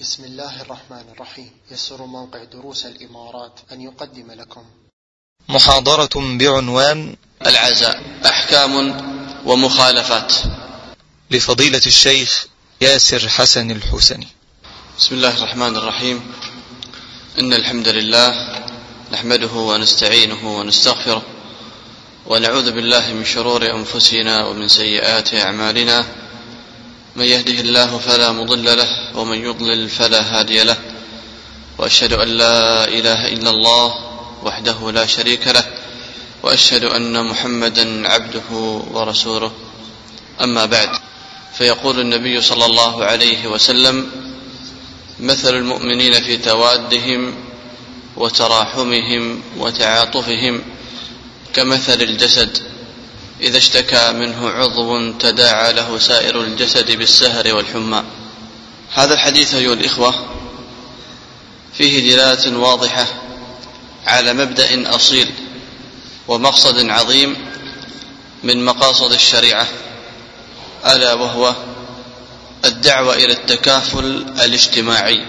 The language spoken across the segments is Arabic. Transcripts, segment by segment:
بسم الله الرحمن الرحيم. يسر موقع دروس الإمارات أن يقدم لكم محاضرة بعنوان العزاء أحكام ومخالفات لفضيلة الشيخ ياسر حسن الحسني. بسم الله الرحمن الرحيم. إن الحمد لله نحمده ونستعينه ونستغفره ونعوذ بالله من شرور أنفسنا ومن سيئات أعمالنا. من يهده الله فلا مضل له ومن يضلل فلا هادي له، وأشهد أن لا إله إلا الله وحده لا شريك له، وأشهد أن محمدا عبده ورسوله. أما بعد، فيقول النبي صلى الله عليه وسلم: مثل المؤمنين في توادهم وتراحمهم وتعاطفهم كمثل الجسد إذا اشتكى منه عضو تداعى له سائر الجسد بالسهر والحمى. هذا الحديث أيها الإخوة فيه دلالة واضحة على مبدأ أصيل ومقصد عظيم من مقاصد الشريعة، ألا وهو الدعوة إلى التكافل الاجتماعي.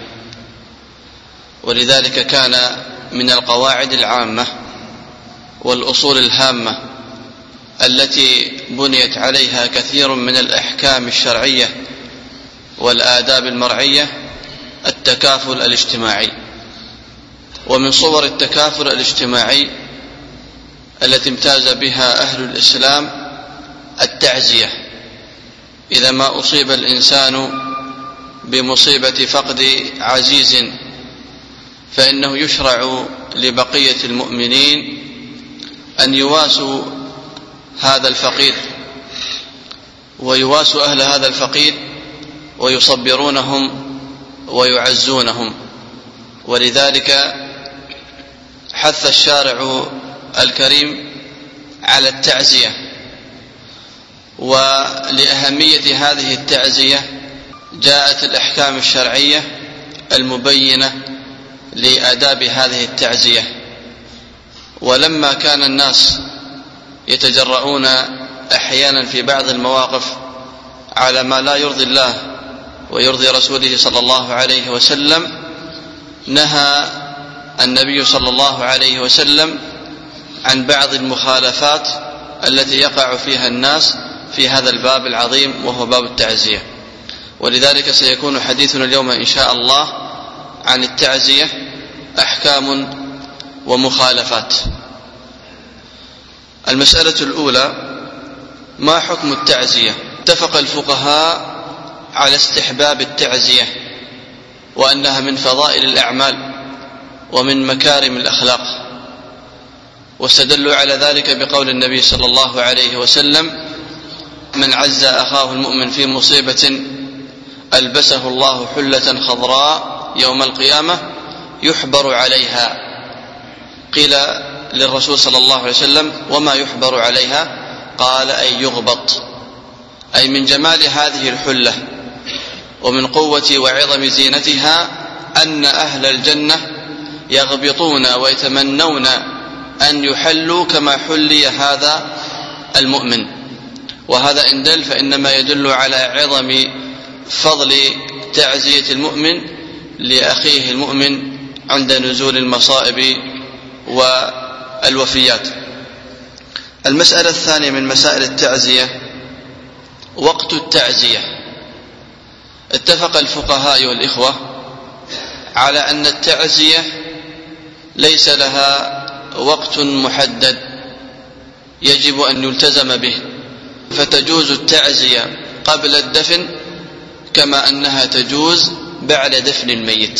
ولذلك كان من القواعد العامة والأصول الهامة التي بنيت عليها كثير من الأحكام الشرعية والآداب المرعية التكافل الاجتماعي. ومن صور التكافل الاجتماعي التي امتاز بها أهل الإسلام التعزية. إذا ما أصيب الإنسان بمصيبة فقد عزيز فإنه يشرع لبقية المؤمنين أن يواسوا هذا الفقير ويواسوا أهل هذا الفقير ويصبرونهم ويعزونهم. ولذلك حث الشارع الكريم على التعزية. ولأهمية هذه التعزية جاءت الأحكام الشرعية المبينة لآداب هذه التعزية. ولما كان الناس يتجرؤون أحيانا في بعض المواقف على ما لا يرضي الله ويرضي رسوله صلى الله عليه وسلم، نهى النبي صلى الله عليه وسلم عن بعض المخالفات التي يقع فيها الناس في هذا الباب العظيم وهو باب التعزية. ولذلك سيكون حديثنا اليوم إن شاء الله عن التعزية أحكام ومخالفات. المسألة الأولى: ما حكم التعزية؟ اتفق الفقهاء على استحباب التعزية وأنها من فضائل الأعمال ومن مكارم الأخلاق، واستدلوا على ذلك بقول النبي صلى الله عليه وسلم: من عز أخاه المؤمن في مصيبة ألبسه الله حلة خضراء يوم القيامة يحبر عليها. قيل للرسول صلى الله عليه وسلم: وما يحبر عليها؟ قال: أي يغبط، أي من جمال هذه الحلة ومن قوة وعظم زينتها أن أهل الجنة يغبطون ويتمنون أن يحلوا كما حلي هذا المؤمن. وهذا إن دل فإنما يدل على عظم فضل تعزية المؤمن لأخيه المؤمن عند نزول المصائب والوفيات. المسألة الثانية من مسائل التعزية وقت التعزية. اتفق الفقهاء والإخوة على أن التعزية ليس لها وقت محدد يجب أن يلتزم به، فتجوز التعزية قبل الدفن كما أنها تجوز بعد دفن الميت.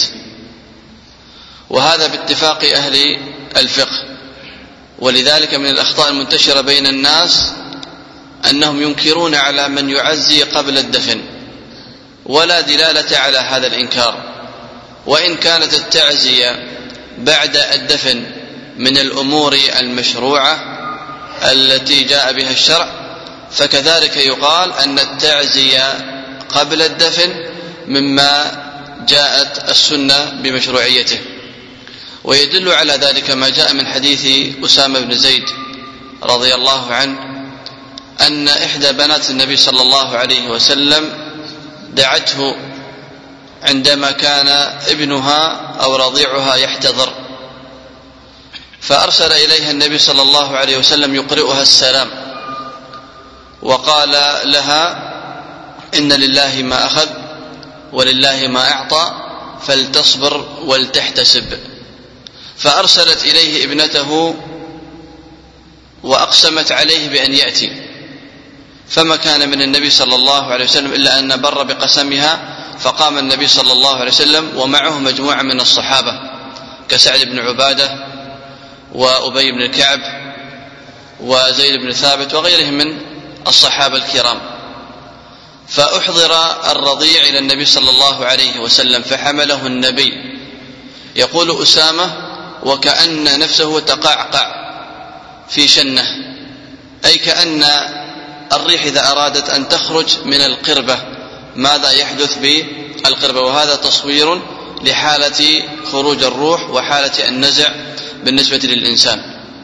وهذا باتفاق أهل الفقه. ولذلك من الأخطاء المنتشرة بين الناس أنهم ينكرون على من يعزي قبل الدفن، ولا دلالة على هذا الإنكار. وإن كانت التعزية بعد الدفن من الأمور المشروعة التي جاء بها الشرع، فكذلك يقال أن التعزية قبل الدفن مما جاءت السنة بمشروعيته. ويدل على ذلك ما جاء من حديث أسامة بن زيد رضي الله عنه أن إحدى بنات النبي صلى الله عليه وسلم دعته عندما كان ابنها أو رضيعها يحتضر، فأرسل إليها النبي صلى الله عليه وسلم يقرئها السلام، وقال لها: إن لله ما أخذ ولله ما أعطى فلتصبر ولتحتسب. فأرسلت إليه ابنته وأقسمت عليه بأن يأتي، فما كان من النبي صلى الله عليه وسلم إلا أن بر بقسمها، فقام النبي صلى الله عليه وسلم ومعه مجموعة من الصحابة كسعد بن عبادة وأبي بن الكعب وزيد بن ثابت وغيرهم من الصحابة الكرام، فأحضر الرضيع إلى النبي صلى الله عليه وسلم فحمله النبي. يقول أسامة: وكأن نفسه تقعقع في شنه، أي كأن الريح إذا أرادت أن تخرج من القربة ماذا يحدث بالقربة، وهذا تصوير لحالة خروج الروح وحالة النزع بالنسبة للإنسان.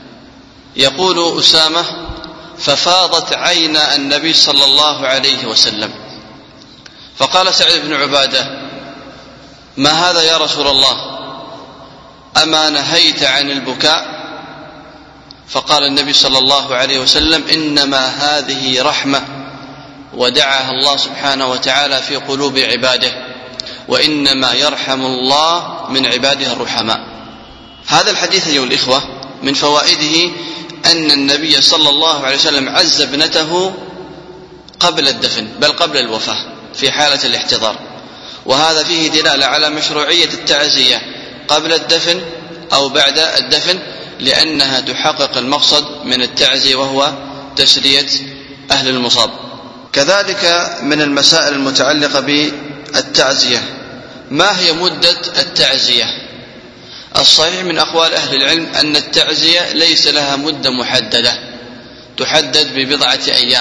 يقول أسامة: ففاضت عين النبي صلى الله عليه وسلم، فقال سعد بن عبادة: ما هذا يا رسول الله؟ أما نهيت عن البكاء؟ فقال النبي صلى الله عليه وسلم: إنما هذه رحمة ودعاها الله سبحانه وتعالى في قلوب عباده، وإنما يرحم الله من عباده الرحماء. هذا الحديث أيها الإخوة من فوائده أن النبي صلى الله عليه وسلم عز ابنته قبل الدفن، بل قبل الوفاة في حالة الاحتضار، وهذا فيه دلالة على مشروعية التعزية قبل الدفن أو بعد الدفن، لأنها تحقق المقصد من التعزية وهو تسلية أهل المصاب. كذلك من المسائل المتعلقة بالتعزية: ما هي مدة التعزية؟ الصحيح من أقوال أهل العلم أن التعزية ليس لها مدة محددة تحدد ببضعة أيام،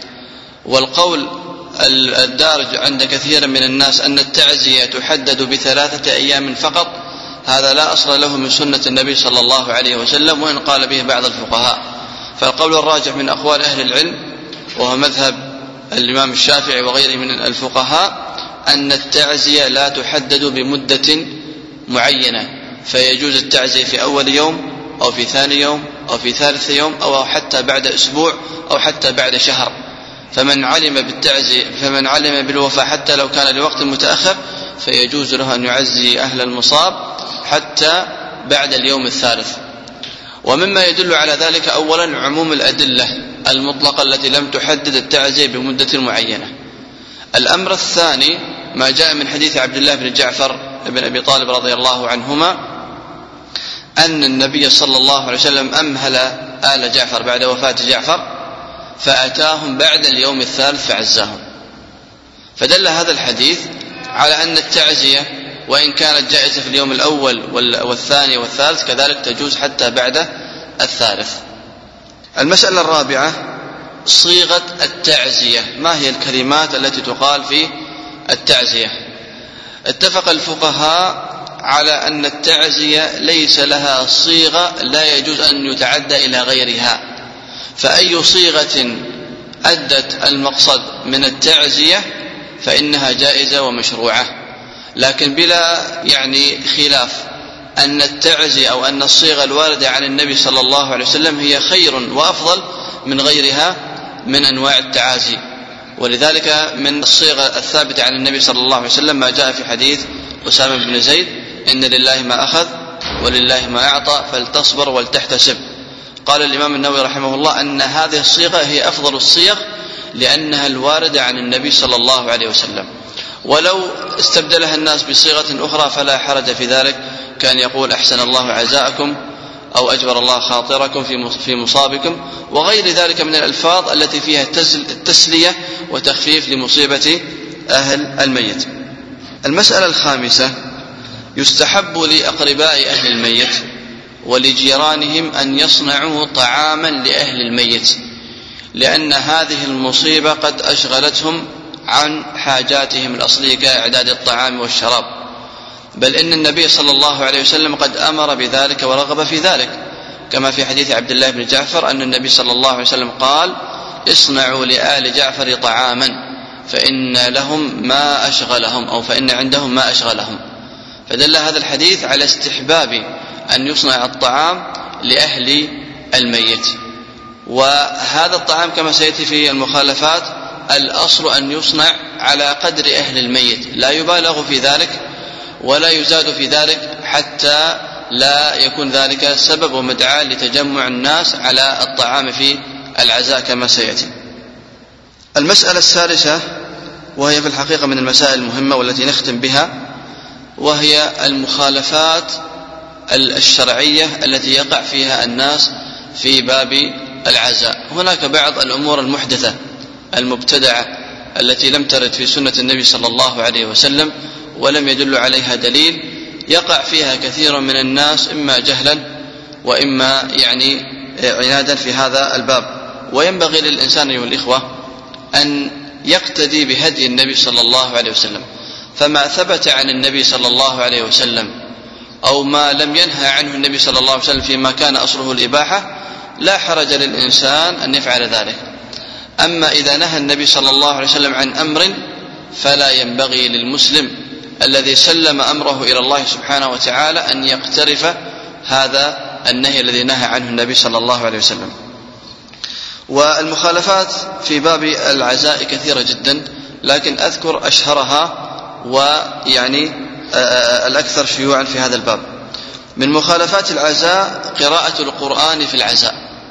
والقول الدارج عند كثير من الناس أن التعزية تحدد ب3 أيام فقط، هذا لا أصل له من سنة النبي صلى الله عليه وسلم، وإن قال به بعض الفقهاء. فالقول الراجح من أقوال أهل العلم وهو مذهب الإمام الشافعي وغيره من الفقهاء أن التعزية لا تحدد بمدة معينة، فيجوز التعزية في أول يوم أو في ثاني يوم أو في ثالث يوم أو حتى بعد أسبوع أو حتى بعد شهر. فمن علم بالوفاة حتى لو كان لوقت متأخر فيجوز له أن يعزي أهل المصاب حتى بعد اليوم الثالث. ومما يدل على ذلك أولا عموم الأدلة المطلقة التي لم تحدد التعزية بمدة معينة. الأمر الثاني ما جاء من حديث عبد الله بن جعفر بن أبي طالب رضي الله عنهما أن النبي صلى الله عليه وسلم أمهل آل جعفر بعد وفاة جعفر فأتاهم بعد اليوم الثالث فعزاهم. فدل هذا الحديث على أن التعزية وإن كانت جائزة في اليوم الأول والثاني والثالث كذلك تجوز حتى بعد الثالث. المسألة الرابعة: صيغة التعزية، ما هي الكلمات التي تقال في التعزية؟ اتفق الفقهاء على أن التعزية ليس لها صيغة لا يجوز أن يتعدى إلى غيرها، فأي صيغة أدت المقصد من التعزية فإنها جائزة ومشروعة، لكن بلا خلاف أن التعزية أو أن الصيغة الواردة عن النبي صلى الله عليه وسلم هي خير وأفضل من غيرها من أنواع التعازي. ولذلك من الصيغة الثابتة عن النبي صلى الله عليه وسلم ما جاء في حديث أسامة بن زيد: إن لله ما أخذ ولله ما أعطى فلتصبر ولتحتسب. قال الإمام النووي رحمه الله أن هذه الصيغة هي أفضل الصيغ لأنها الواردة عن النبي صلى الله عليه وسلم، ولو استبدلها الناس بصيغة أخرى فلا حرج في ذلك، كان يقول: أحسن الله عزاءكم أو أجبر الله خاطركم في مصابكم، وغير ذلك من الألفاظ التي فيها التسلية وتخفيف لمصيبة أهل الميت. المسألة الخامسة: يستحب لأقرباء أهل الميت ولجيرانهم أن يصنعوا طعاما لأهل الميت، لأن هذه المصيبة قد أشغلتهم عن حاجاتهم الأصلية كإعداد الطعام والشراب، بل إن النبي صلى الله عليه وسلم قد أمر بذلك ورغب في ذلك، كما في حديث عبد الله بن جعفر أن النبي صلى الله عليه وسلم قال: اصنعوا لآل جعفر طعاما فإن لهم ما أشغلهم، أو فإن عندهم ما أشغلهم. فدل هذا الحديث على استحباب أن يصنع الطعام لأهل الميت. وهذا الطعام كما سيأتي في المخالفات الأصل أن يصنع على قدر أهل الميت، لا يبالغ في ذلك ولا يزاد في ذلك، حتى لا يكون ذلك سبب ومدعاة لتجمع الناس على الطعام في العزاء كما سيأتي. المسألة الثالثة، وهي في الحقيقة من المسائل المهمة والتي نختم بها، وهي المخالفات الشرعية التي يقع فيها الناس في باب العزاء. هناك بعض الأمور المحدثة المبتدعة التي لم ترد في سنة النبي صلى الله عليه وسلم ولم يدل عليها دليل، يقع فيها كثير من الناس إما جهلا وإما عنادا في هذا الباب. وينبغي للإنسان أيها الإخوة أن يقتدي بهدي النبي صلى الله عليه وسلم، فما ثبت عن النبي صلى الله عليه وسلم أو ما لم ينهى عنه النبي صلى الله عليه وسلم فيما كان أصله الإباحة لا حرج للإنسان أن يفعل ذلك. أما إذا نهى النبي صلى الله عليه وسلم عن أمر فلا ينبغي للمسلم الذي سلم أمره إلى الله سبحانه وتعالى أن يقترف هذا النهي الذي نهى عنه النبي صلى الله عليه وسلم. والمخالفات في باب العزاء كثيرة جدا، لكن أذكر أشهرها الأكثر شيوعا في هذا الباب. من مخالفات العزاء قراءة القرآن في العزاء،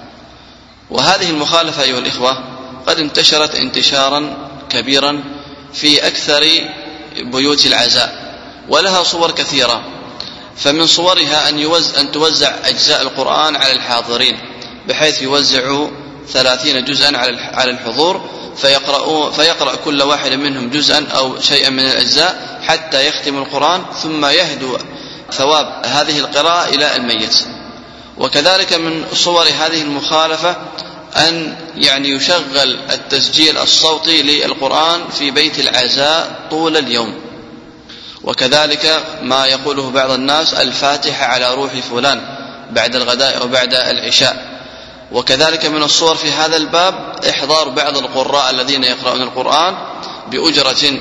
وهذه المخالفة أيها الإخوة قد انتشرت انتشارا كبيرا في أكثر بيوت العزاء، ولها صور كثيرة. فمن صورها أن توزع أجزاء القرآن على الحاضرين، بحيث يوزعوا 30 جزءا على الحضور، فيقرأ كل واحد منهم جزءا أو شيئا من الأجزاء حتى يختم القرآن، ثم يهدو ثواب هذه القراءة إلى الميت. وكذلك من صور هذه المخالفة أن يشغل التسجيل الصوتي للقرآن في بيت العزاء طول اليوم. وكذلك ما يقوله بعض الناس الفاتحة على روح فلان بعد الغداء أو بعد العشاء. وكذلك من الصور في هذا الباب إحضار بعض القراء الذين يقرؤون القرآن بأجرة،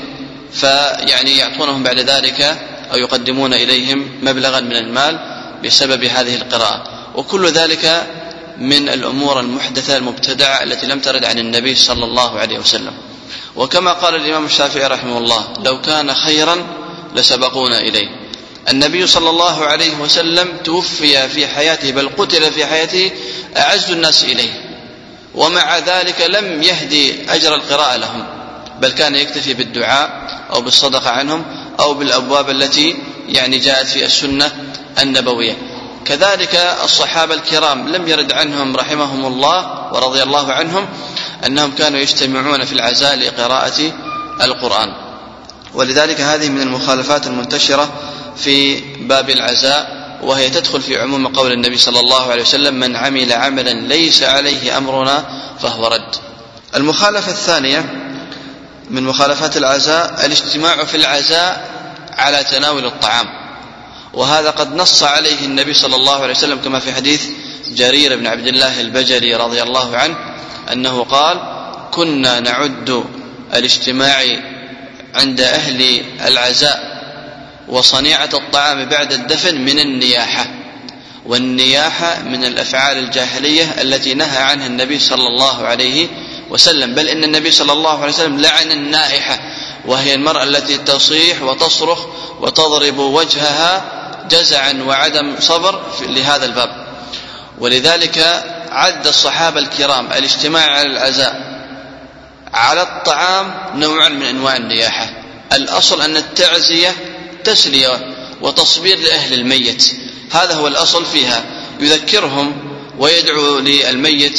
يعطونهم بعد ذلك أو يقدمون إليهم مبلغا من المال بسبب هذه القراءة. وكل ذلك من الأمور المحدثة المبتدعة التي لم ترد عن النبي صلى الله عليه وسلم. وكما قال الإمام الشافعي رحمه الله: لو كان خيرا لسبقونا إليه. النبي صلى الله عليه وسلم توفي في حياته، بل قتل في حياته أعز الناس إليه، ومع ذلك لم يهدي أجر القراءة لهم، بل كان يكتفي بالدعاء أو بالصدقة عنهم أو بالأبواب التي جاءت في السنة النبوية. كذلك الصحابة الكرام لم يرد عنهم رحمهم الله ورضي الله عنهم أنهم كانوا يجتمعون في العزاء لقراءة القرآن. ولذلك هذه من المخالفات المنتشرة في باب العزاء، وهي تدخل في عموم قول النبي صلى الله عليه وسلم: من عمل عملا ليس عليه أمرنا فهو رد. المخالفة الثانية من مخالفات العزاء الاجتماع في العزاء على تناول الطعام، وهذا قد نص عليه النبي صلى الله عليه وسلم كما في حديث جرير بن عبد الله البجلي رضي الله عنه أنه قال: كنا نعد الاجتماع عند أهل العزاء وصنيعة الطعام بعد الدفن من النياحة، والنياحة من الأفعال الجاهلية التي نهى عنها النبي صلى الله عليه وسلم، بل إن النبي صلى الله عليه وسلم لعن النائحة، وهي المرأة التي تصيح وتصرخ وتضرب وجهها جزعا وعدم صبر لهذا الباب. ولذلك عد الصحابة الكرام الاجتماع على العزاء على الطعام نوعا من أنواع النياحة. الأصل أن التعزية تسلية وتصبير لأهل الميت، هذا هو الأصل فيها، يذكرهم ويدعو للميت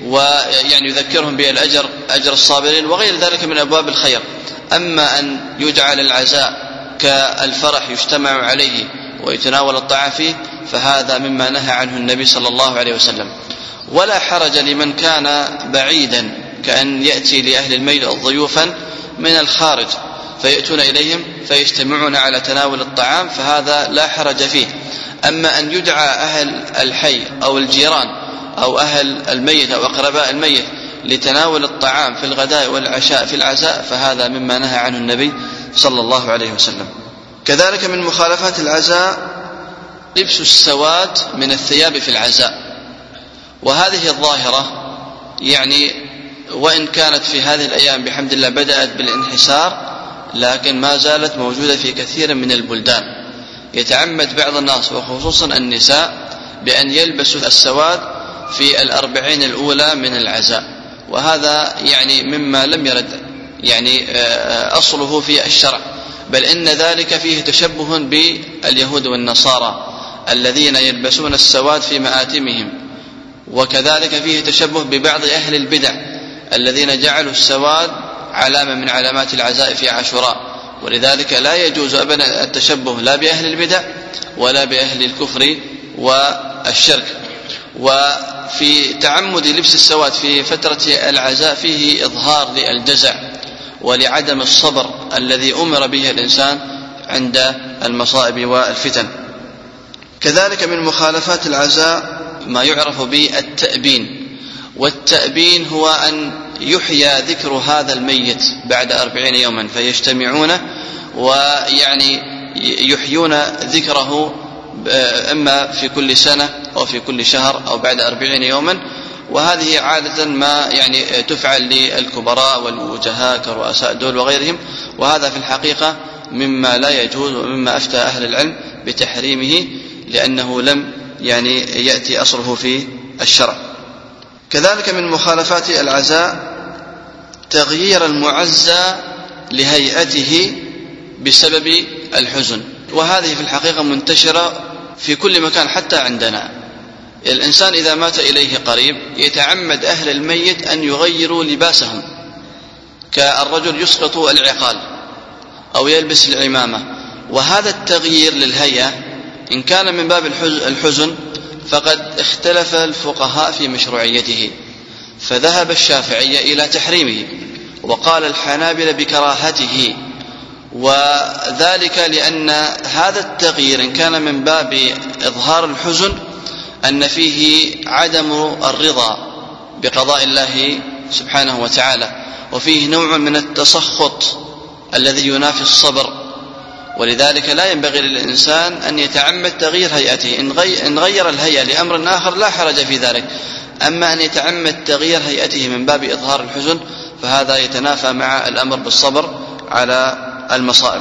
يذكرهم بالأجر، أجر الصابرين وغير ذلك من أبواب الخير. أما أن يجعل العزاء كالفرح يجتمع عليه ويتناول الطعام فيه فهذا مما نهى عنه النبي صلى الله عليه وسلم. ولا حرج لمن كان بعيدا، كأن يأتي لأهل الميت ضيوفا من الخارج فيأتون إليهم فيجتمعون على تناول الطعام، فهذا لا حرج فيه. أما أن يدعى أهل الحي أو الجيران أو أهل الميت أو أقرباء الميت لتناول الطعام في الغداء والعشاء في العزاء فهذا مما نهى عنه النبي صلى الله عليه وسلم. كذلك من مخالفات العزاء لبس السواد من الثياب في العزاء، وهذه الظاهرة يعني وإن كانت في هذه الأيام بحمد الله بدأت بالانحسار، لكن ما زالت موجودة في كثير من البلدان. يتعمد بعض الناس وخصوصا النساء بأن يلبسوا السواد في 40 الأولى من العزاء، وهذا يعني مما لم يرد يعني أصله في الشرع، بل إن ذلك فيه تشبه باليهود والنصارى الذين يلبسون السواد في مآتمهم، وكذلك فيه تشبه ببعض أهل البدع الذين جعلوا السواد علامة من علامات العزاء في عاشوراء، ولذلك لا يجوز أبدا التشبه لا بأهل البدع ولا بأهل الكفر والشرك. وفي تعمد لبس السواد في فترة العزاء فيه إظهار للجزع ولعدم الصبر الذي أمر به الإنسان عند المصائب والفتن. كذلك من مخالفات العزاء ما يعرف بالتأبين، والتأبين هو أن يحيى ذكر هذا الميت بعد 40 يوما، فيجتمعون ويعني يحيون ذكره إما في كل سنة أو في كل شهر أو بعد 40 يوما، وهذه عادة ما يعني تفعل للكبراء والوجهاء كرؤساء الدول وغيرهم، وهذا في الحقيقة مما لا يجوز ومما أفتى أهل العلم بتحريمه، لأنه لم يعني يأتي أصله في الشرع. كذلك من مخالفات العزاء تغيير المعزى لهيئته بسبب الحزن، وهذه في الحقيقة منتشرة في كل مكان حتى عندنا. الإنسان إذا مات إليه قريب يتعمد أهل الميت أن يغيروا لباسهم، كالرجل يسقط العقال أو يلبس العمامة، وهذا التغيير للهيئة إن كان من باب الحزن فقد اختلف الفقهاء في مشروعيته، فذهب الشافعية إلى تحريمه، وقال الحنابلة بكراهته، وذلك لأن هذا التغيير إن كان من باب إظهار الحزن أن فيه عدم الرضا بقضاء الله سبحانه وتعالى، وفيه نوع من التسخط الذي ينافي الصبر، ولذلك لا ينبغي للإنسان أن يتعمد تغيير هيئته. إن غير الهيئة لأمر آخر لا حرج في ذلك، أما أن يتعمد تغيير هيئته من باب إظهار الحزن فهذا يتنافى مع الأمر بالصبر على المصائب.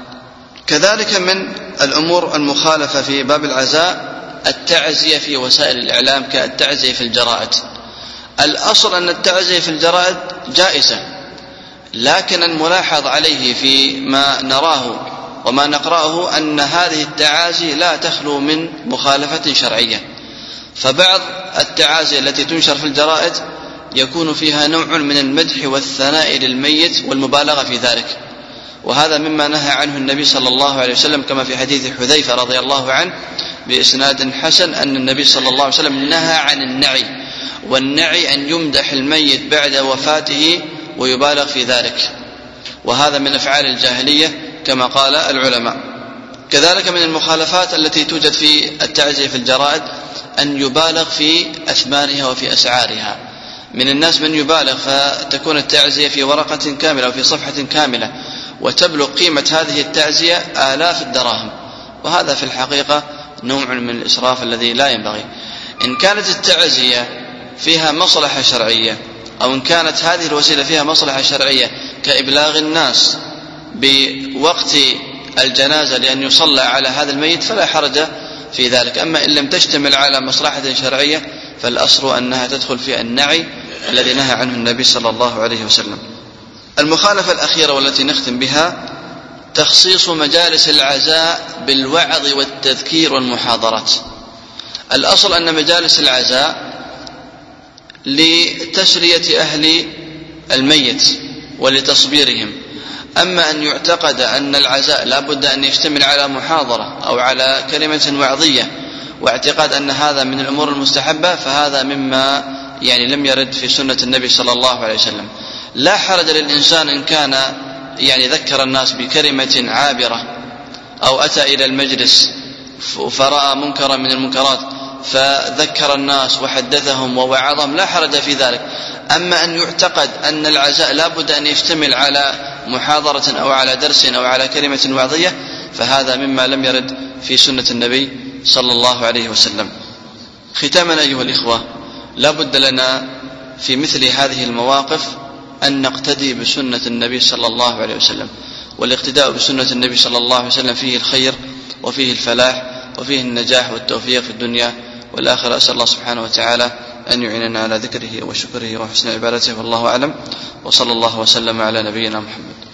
كذلك من الأمور المخالفة في باب العزاء التعزية في وسائل الإعلام كالتعزية في الجرائد. الأصل أن التعزية في الجرائد جائزة، لكن الملاحظ عليه فيما نراه وما نقرأه أن هذه التعازي لا تخلو من مخالفة شرعية، فبعض التعازي التي تنشر في الجرائد يكون فيها نوع من المدح والثناء للميت والمبالغة في ذلك، وهذا مما نهى عنه النبي صلى الله عليه وسلم، كما في حديث حذيفة رضي الله عنه بإسناد حسن أن النبي صلى الله عليه وسلم نهى عن النعي، والنعي أن يمدح الميت بعد وفاته ويبالغ في ذلك، وهذا من أفعال الجاهلية كما قال العلماء. كذلك من المخالفات التي توجد في التعزية في الجرائد أن يبالغ في أثمانها وفي أسعارها. من الناس من يبالغ فتكون التعزية في ورقة كاملة وفي صفحة كاملة، وتبلغ قيمة هذه التعزية آلاف الدراهم، وهذا في الحقيقة نوع من الإسراف الذي لا ينبغي. إن كانت التعزية فيها مصلحة شرعية، أو إن كانت هذه الوسيلة فيها مصلحة شرعية كإبلاغ الناس بوقت الجنازة لأن يصلى على هذا الميت فلا حرج في ذلك. أما إن لم تشتمل على مصلحة شرعية فالأصل أنها تدخل في النعي الذي نهى عنه النبي صلى الله عليه وسلم. المخالفة الأخيرة والتي نختم بها تخصيص مجالس العزاء بالوعظ والتذكير والمحاضرات. الأصل أن مجالس العزاء لتسلية أهل الميت ولتصبيرهم، أما أن يعتقد أن العزاء لا بد أن يشتمل على محاضرة أو على كلمة وعظية واعتقاد أن هذا من الأمور المستحبة فهذا مما يعني لم يرد في سنة النبي صلى الله عليه وسلم. لا حرج للإنسان إن كان يعني ذكر الناس بكلمة عابرة أو أتى إلى المجلس فرأى منكرا من المنكرات فذكر الناس وحدثهم ووعظهم، لا حرج في ذلك. أما أن يعتقد أن العزاء لا بد أن يشتمل على محاضرة أو على درس أو على كلمة وعظية فهذا مما لم يرد في سنة النبي صلى الله عليه وسلم. ختاما أيها الإخوة، لا بد لنا في مثل هذه المواقف أن نقتدي بسنة النبي صلى الله عليه وسلم، والاقتداء بسنة النبي صلى الله عليه وسلم فيه الخير وفيه الفلاح وفيه النجاح والتوفيق في الدنيا والآخرة. أسأل الله سبحانه وتعالى أن يعيننا على ذكره وشكره وحسن عبادته، والله أعلم، وصلى الله وسلم على نبينا محمد.